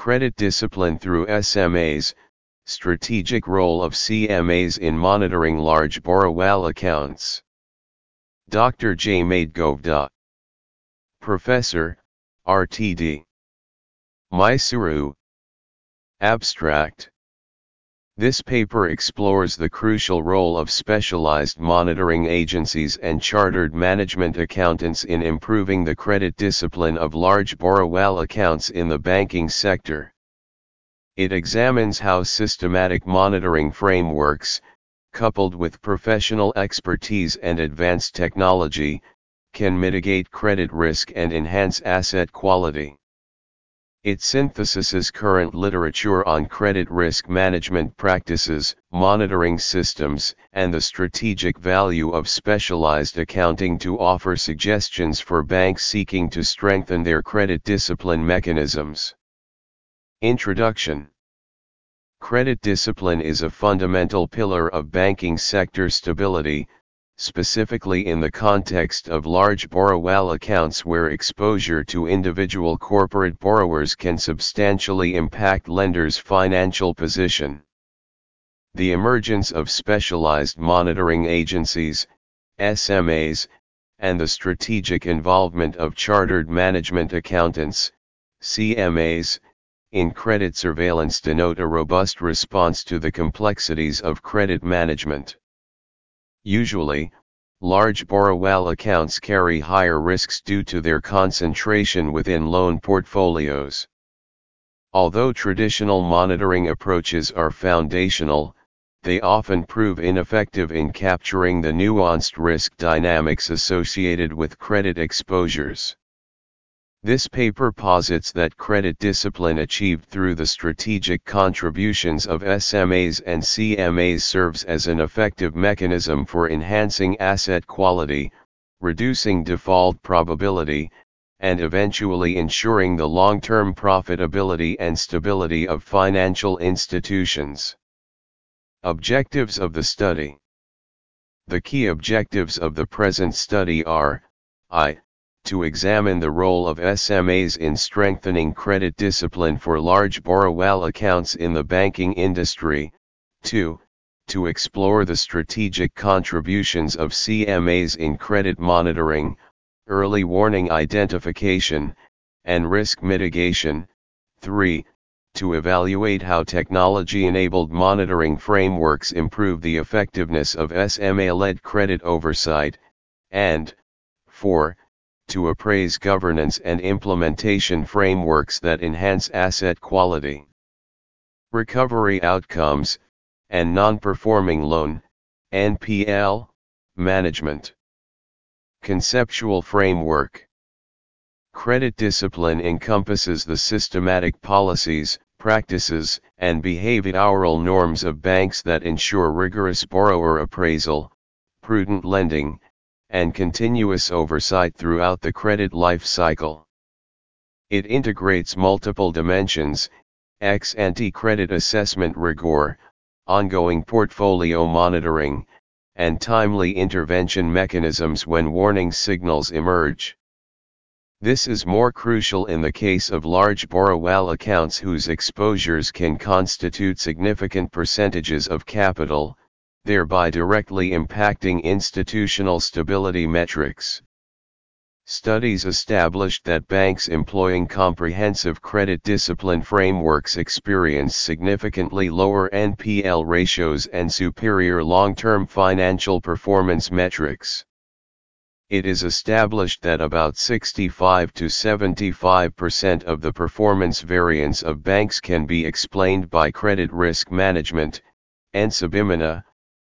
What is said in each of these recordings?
Credit discipline through SMAs, strategic role of CMAs in monitoring large borrow accounts. Dr. J. Madgovda, Professor, RTD. Mysuru. Abstract. This paper explores the crucial role of specialized monitoring agencies and chartered management accountants in improving the credit discipline of large borrow accounts in the banking sector. It examines how systematic monitoring frameworks, coupled with professional expertise and advanced technology, can mitigate credit risk and enhance asset quality. It synthesizes current literature on credit risk management practices, monitoring systems, and the strategic value of specialized accounting to offer suggestions for banks seeking to strengthen their credit discipline mechanisms. Introduction. Credit discipline is a fundamental pillar of banking sector stability, specifically in the context of large borrow accounts where exposure to individual corporate borrowers can substantially impact lenders' financial position. The emergence of specialized monitoring agencies, SMAs, and the strategic involvement of chartered management accountants, CMAs, in credit surveillance denote a robust response to the complexities of credit management. Usually, large borrow accounts carry higher risks due to their concentration within loan portfolios. Although traditional monitoring approaches are foundational, they often prove ineffective in capturing the nuanced risk dynamics associated with credit exposures. This paper posits that credit discipline achieved through the strategic contributions of SMAs and CMAs serves as an effective mechanism for enhancing asset quality, reducing default probability, and eventually ensuring the long-term profitability and stability of financial institutions. Objectives of the study. The key objectives of the present study are, I. To examine the role of SMAs in strengthening credit discipline for large borrow accounts in the banking industry. 2. To explore the strategic contributions of CMAs in credit monitoring, early warning identification, and risk mitigation. 3. To evaluate how technology-enabled monitoring frameworks improve the effectiveness of SMA-led credit oversight. And 4. To appraise governance and implementation frameworks that enhance asset quality, recovery outcomes, and non-performing loan (NPL) management. Conceptual framework. Credit discipline encompasses the systematic policies, practices, and behavioral norms of banks that ensure rigorous borrower appraisal, prudent lending, and continuous oversight throughout the credit life cycle. It integrates multiple dimensions, ex-ante credit assessment rigor, ongoing portfolio monitoring, and timely intervention mechanisms when warning signals emerge. This is more crucial in the case of large borrow accounts whose exposures can constitute significant percentages of capital, thereby directly impacting institutional stability metrics. Studies established that banks employing comprehensive credit discipline frameworks experience significantly lower NPL ratios and superior long-term financial performance metrics. It is established that about 65 to 75% of the performance variance of banks can be explained by credit risk management, Ensabimina,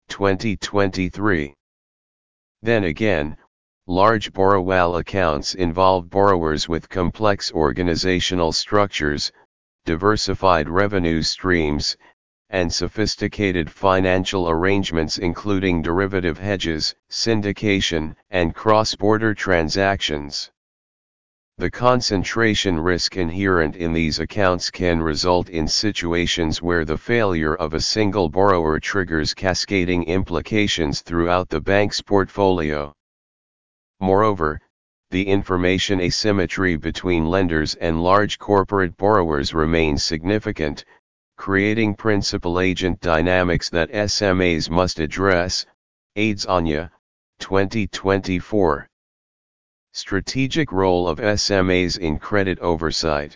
2023. Then again, large borrow accounts involve borrowers with complex organizational structures, diversified revenue streams, and sophisticated financial arrangements including derivative hedges, syndication, and cross-border transactions. The concentration risk inherent in these accounts can result in situations where the failure of a single borrower triggers cascading implications throughout the bank's portfolio. Moreover, the information asymmetry between lenders and large corporate borrowers remains significant, creating principal-agent dynamics that SMAs must address. AIDS Anya, 2024. Strategic role of SMAs in credit oversight.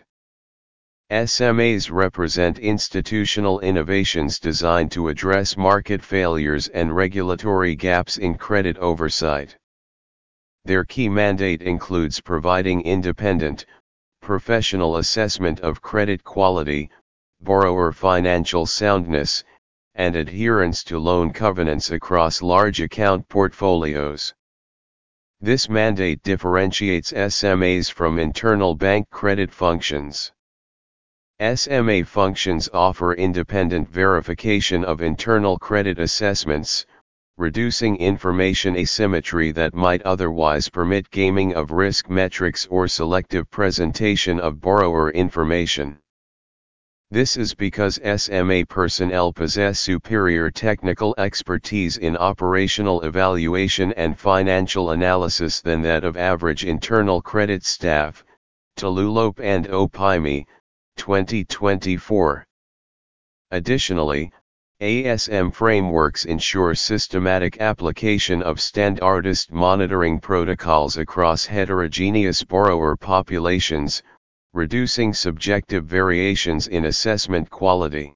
SMAs represent institutional innovations designed to address market failures and regulatory gaps in credit oversight. Their key mandate includes providing independent, professional assessment of credit quality, borrower financial soundness, and adherence to loan covenants across large account portfolios. This mandate differentiates SMAs from internal bank credit functions. SMA functions offer independent verification of internal credit assessments, reducing information asymmetry that might otherwise permit gaming of risk metrics or selective presentation of borrower information. This is because SMA personnel possess superior technical expertise in operational evaluation and financial analysis than that of average internal credit staff. Tululope and Opimi, 2024. Additionally, ASM frameworks ensure systematic application of standardized monitoring protocols across heterogeneous borrower populations, reducing subjective variations in assessment quality.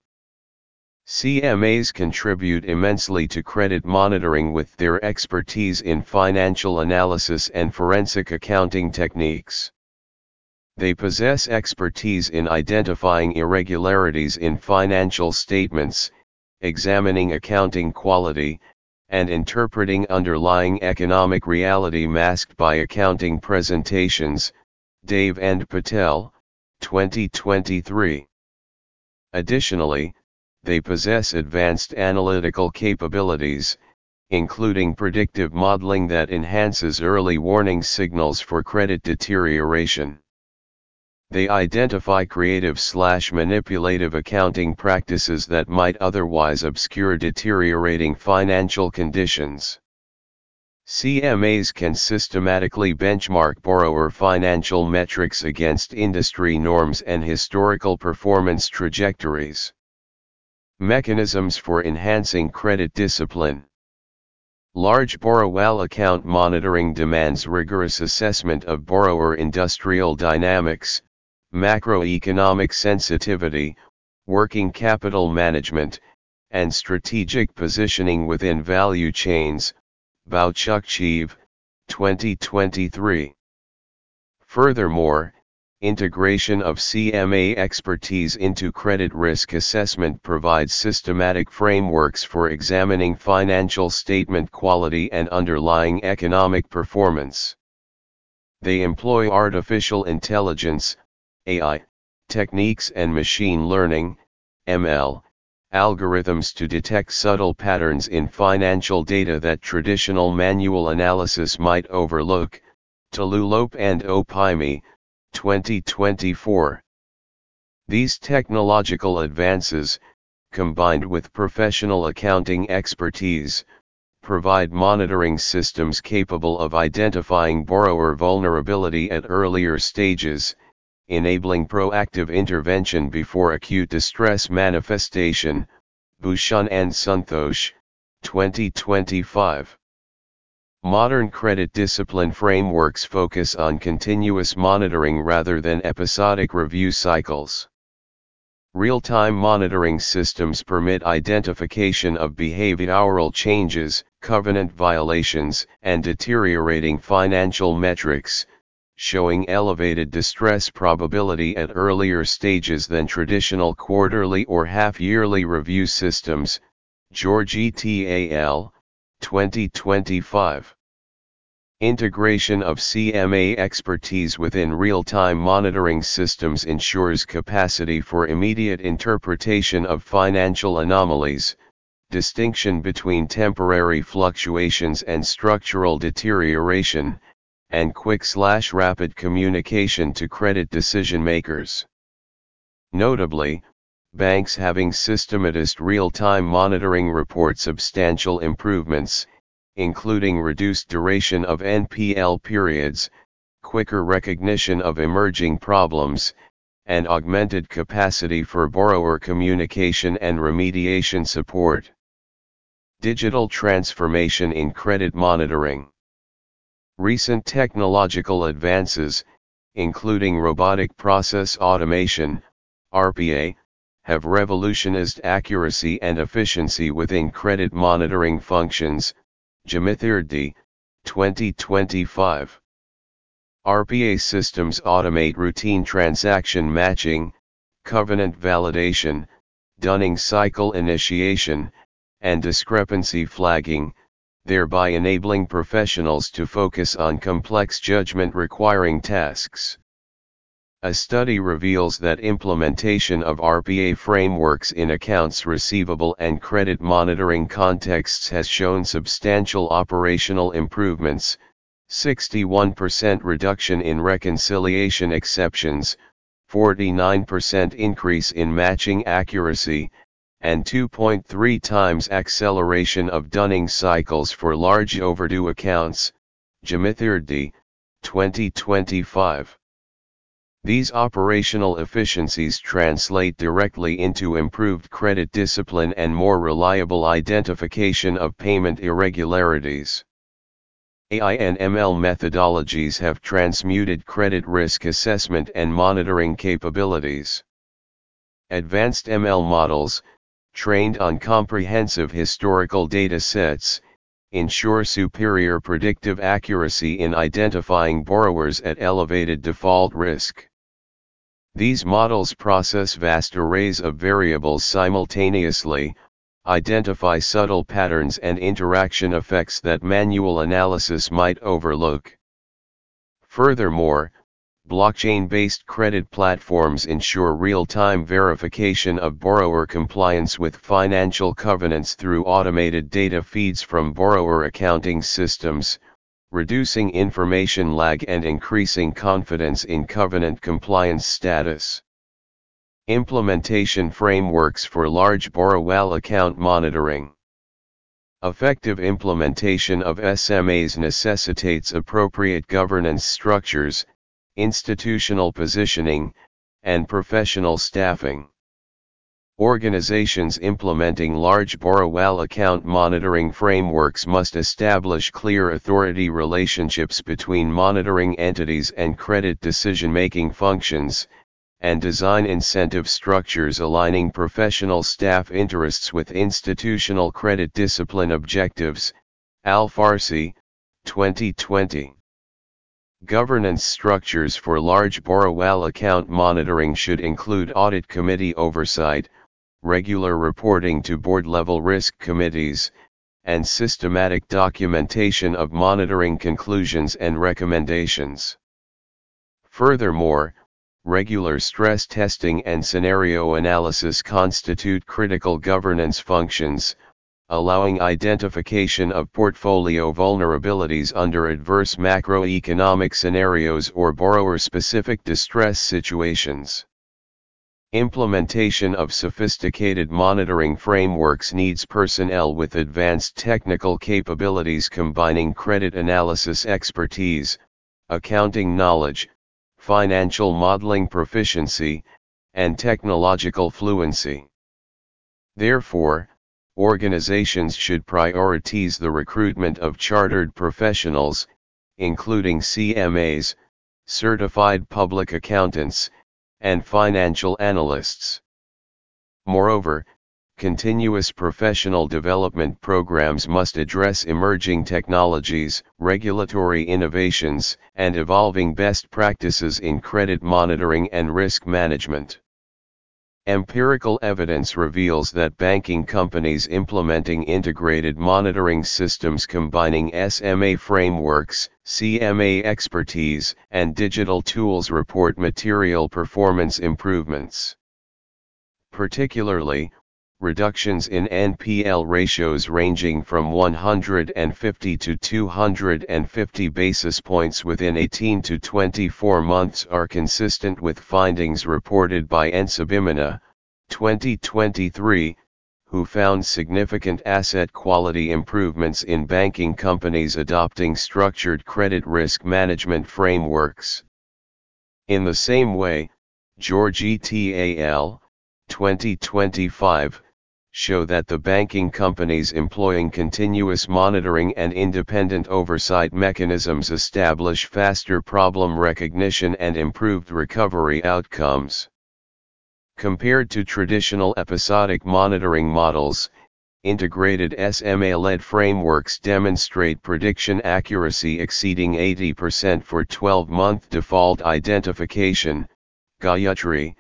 CMAs contribute immensely to credit monitoring with their expertise in financial analysis and forensic accounting techniques. They possess expertise in identifying irregularities in financial statements, examining accounting quality, and interpreting underlying economic reality masked by accounting presentations. Dave and Patel, 2023. Additionally, they possess advanced analytical capabilities, including predictive modeling that enhances early warning signals for credit deterioration. They identify creative/manipulative accounting practices that might otherwise obscure deteriorating financial conditions. CMAs can systematically benchmark borrower financial metrics against industry norms and historical performance trajectories. Mechanisms for enhancing credit discipline. Large borrower account monitoring demands rigorous assessment of borrower industrial dynamics, macroeconomic sensitivity, working capital management, and strategic positioning within value chains. Bouchukchev, 2023. Furthermore, integration of CMA expertise into credit risk assessment provides systematic frameworks for examining financial statement quality and underlying economic performance. They employ artificial intelligence, AI, techniques and machine learning, ML, algorithms to detect subtle patterns in financial data that traditional manual analysis might overlook. Tululope and Opimi, 2024. These technological advances, combined with professional accounting expertise, provide monitoring systems capable of identifying borrower vulnerability at earlier stages, enabling proactive intervention before acute distress manifestation. Bhushan and Santhosh, 2025. Modern credit discipline frameworks focus on continuous monitoring rather than episodic review cycles. Real-time monitoring systems permit identification of behavioral changes, covenant violations, and deteriorating financial metrics, showing elevated distress probability at earlier stages than traditional quarterly or half-yearly review systems. George et al., 2025. Integration of CMA expertise within real-time monitoring systems ensures capacity for immediate interpretation of financial anomalies, distinction between temporary fluctuations and structural deterioration, and quick/rapid communication to credit decision-makers. Notably, banks having systematized real-time monitoring report substantial improvements, including reduced duration of NPL periods, quicker recognition of emerging problems, and augmented capacity for borrower communication and remediation support. Digital transformation in credit monitoring. Recent technological advances, including robotic process automation, RPA, have revolutionized accuracy and efficiency within credit monitoring functions. Jamathirdi, 2025. RPA systems automate routine transaction matching, covenant validation, dunning cycle initiation, and discrepancy flagging, thereby enabling professionals to focus on complex judgment-requiring tasks. A study reveals that implementation of RPA frameworks in accounts receivable and credit monitoring contexts has shown substantial operational improvements: 61% reduction in reconciliation exceptions, 49% increase in matching accuracy, and 2.3 times acceleration of dunning cycles for large overdue accounts. Jamathirdi, 2025. These operational efficiencies translate directly into improved credit discipline and more reliable identification of payment irregularities. AI and ML methodologies have transmuted credit risk assessment and monitoring capabilities. Advanced ML models, trained on comprehensive historical data sets, ensure superior predictive accuracy in identifying borrowers at elevated default risk. These models process vast arrays of variables simultaneously, identify subtle patterns and interaction effects that manual analysis might overlook. Furthermore, blockchain-based credit platforms ensure real-time verification of borrower compliance with financial covenants through automated data feeds from borrower accounting systems, reducing information lag and increasing confidence in covenant compliance status. Implementation frameworks for large borrower account monitoring. Effective implementation of SMAs necessitates appropriate governance structures, institutional positioning, and professional staffing. Organizations implementing large borrower account monitoring frameworks must establish clear authority relationships between monitoring entities and credit decision-making functions, and design incentive structures aligning professional staff interests with institutional credit discipline objectives. Al-Farsi, 2020. Governance structures for large borrower account monitoring should include audit committee oversight, regular reporting to board-level risk committees, and systematic documentation of monitoring conclusions and recommendations. Furthermore, regular stress testing and scenario analysis constitute critical governance functions, allowing identification of portfolio vulnerabilities under adverse macroeconomic scenarios or borrower-specific distress situations. Implementation of sophisticated monitoring frameworks needs personnel with advanced technical capabilities combining credit analysis expertise, accounting knowledge, financial modeling proficiency, and technological fluency. Therefore, organizations should prioritize the recruitment of chartered professionals, including CMAs, certified public accountants, and financial analysts. Moreover, continuous professional development programs must address emerging technologies, regulatory innovations, and evolving best practices in credit monitoring and risk management. Empirical evidence reveals that banking companies implementing integrated monitoring systems combining SMA frameworks, CMA expertise, and digital tools report material performance improvements. Particularly, reductions in NPL ratios ranging from 150 to 250 basis points within 18 to 24 months are consistent with findings reported by Nsabimana, 2023, who found significant asset quality improvements in banking companies adopting structured credit risk management frameworks. In the same way, George et al. 2025, show that the banking companies employing continuous monitoring and independent oversight mechanisms establish faster problem recognition and improved recovery outcomes. Compared to traditional episodic monitoring models, integrated SMA-led frameworks demonstrate prediction accuracy exceeding 80% for 12-month default identification, Gayatri,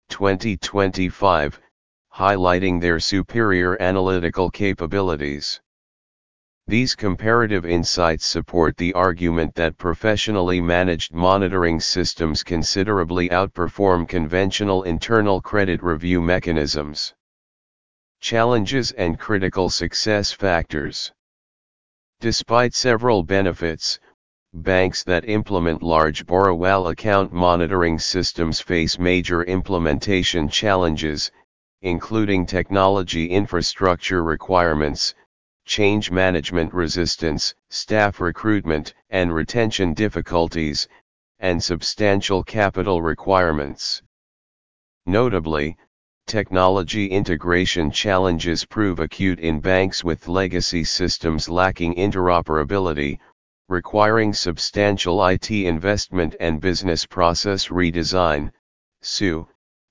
2025, highlighting their superior analytical capabilities. These comparative insights support the argument that professionally managed monitoring systems considerably outperform conventional internal credit review mechanisms. Challenges and critical success factors. Despite several benefits, banks that implement large borrow-well account monitoring systems face major implementation challenges, including technology infrastructure requirements, change management resistance, staff recruitment and retention difficulties, and substantial capital requirements. Notably, technology integration challenges prove acute in banks with legacy systems lacking interoperability, requiring substantial IT investment and business process redesign, SU,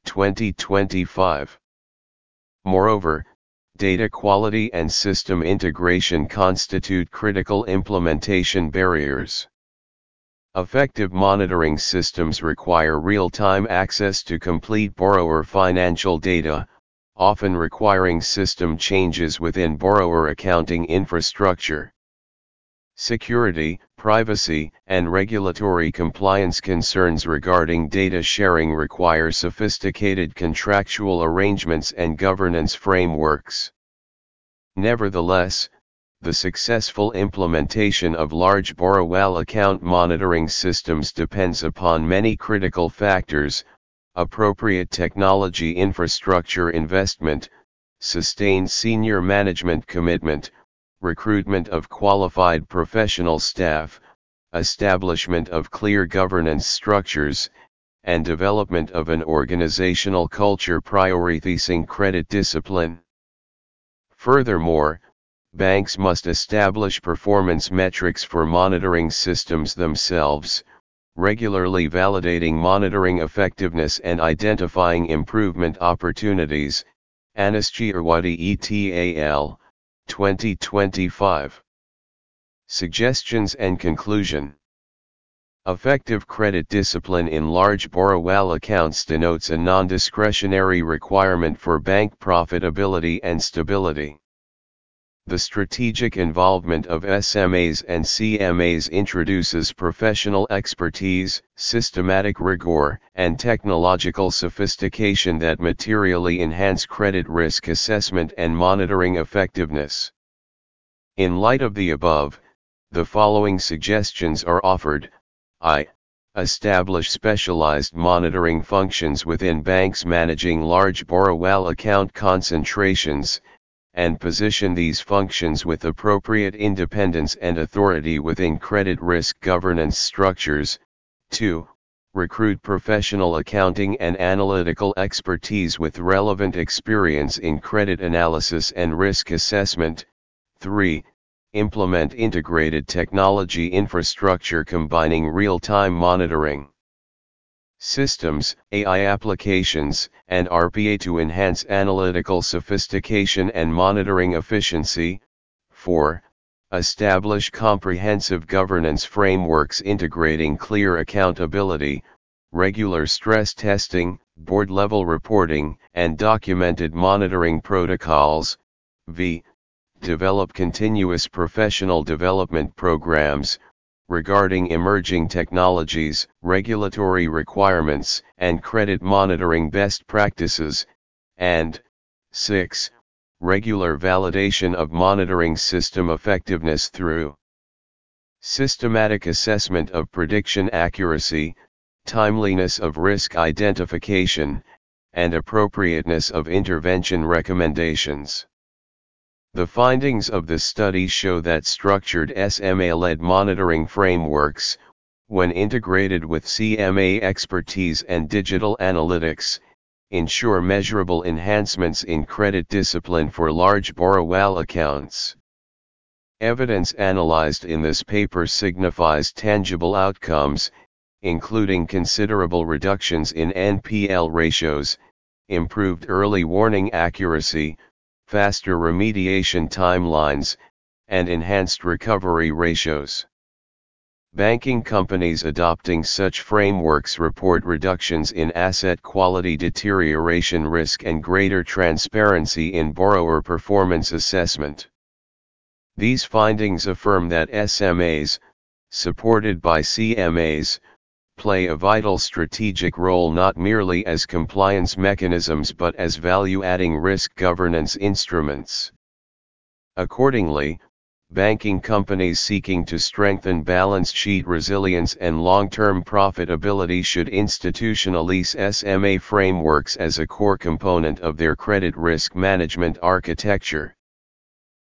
2025. Moreover, data quality and system integration constitute critical implementation barriers. Effective monitoring systems require real-time access to complete borrower financial data, often requiring system changes within borrower accounting infrastructure. Security, privacy, and regulatory compliance concerns regarding data sharing require sophisticated contractual arrangements and governance frameworks. Nevertheless, the successful implementation of large borrow-well account monitoring systems depends upon many critical factors: appropriate technology infrastructure investment, sustained senior management commitment, recruitment of qualified professional staff, establishment of clear governance structures, and development of an organizational culture prioritizing credit discipline. Furthermore, banks must establish performance metrics for monitoring systems themselves, regularly validating monitoring effectiveness and identifying improvement opportunities. Anischi Irwadi et al. 2025. Suggestions and conclusion. Effective credit discipline in large borrow-well accounts denotes a non-discretionary requirement for bank profitability and stability. The strategic involvement of SMAs and CMAs introduces professional expertise, systematic rigor, and technological sophistication that materially enhance credit risk assessment and monitoring effectiveness. In light of the above, the following suggestions are offered. I. Establish specialized monitoring functions within banks managing large borrow-well account concentrations, and position these functions with appropriate independence and authority within credit risk governance structures. 2. Recruit professional accounting and analytical expertise with relevant experience in credit analysis and risk assessment. 3. Implement integrated technology infrastructure combining real-time monitoring systems, AI applications, and RPA to enhance analytical sophistication and monitoring efficiency. 4. Establish comprehensive governance frameworks integrating clear accountability, regular stress testing, board-level reporting, and documented monitoring protocols. V. Develop continuous professional development programs, regarding emerging technologies, regulatory requirements, and credit monitoring best practices. And 6. Regular validation of monitoring system effectiveness through systematic assessment of prediction accuracy, timeliness of risk identification, and appropriateness of intervention recommendations. The findings of the study show that structured SMA-led monitoring frameworks, when integrated with CMA expertise and digital analytics, ensure measurable enhancements in credit discipline for large borrow-WAL accounts. Evidence analyzed in this paper signifies tangible outcomes, including considerable reductions in NPL ratios, improved early warning accuracy, faster remediation timelines, and enhanced recovery ratios. Banking companies adopting such frameworks report reductions in asset quality deterioration risk and greater transparency in borrower performance assessment. These findings affirm that SMAs, supported by CMAs, play a vital strategic role not merely as compliance mechanisms but as value-adding risk governance instruments. Accordingly, banking companies seeking to strengthen balance sheet resilience and long-term profitability should institutionalize SMA frameworks as a core component of their credit risk management architecture.